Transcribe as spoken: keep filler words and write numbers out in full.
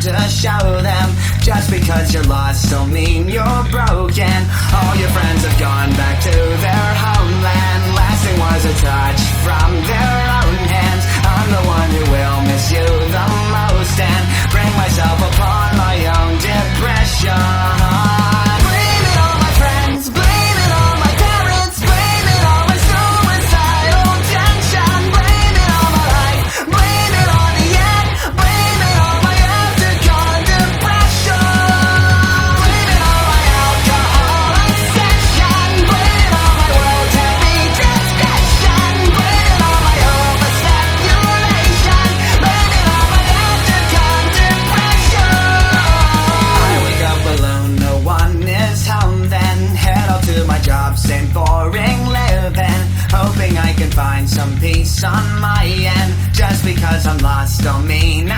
to show them. Just because you're lost don't mean you're broken. All your friends have gone back to their homeland. Last thing was a touch from their own hands. I'm the one who will miss you the most and bring myself upon my own depression. Blame it on my friends, blame it on my parents, blame it on my suicidal tension, blame it on my life, blame it on the end, blame it on my aftergone depression, blame it on my alcohol obsession, blame it on my world-heavy discretion, blame it on my overstimulation, blame it on my aftergone depression. I wake up alone, no one is home, then head off to my job, same boring living, hoping I can find some peace on my end. Just because I'm lost don't mean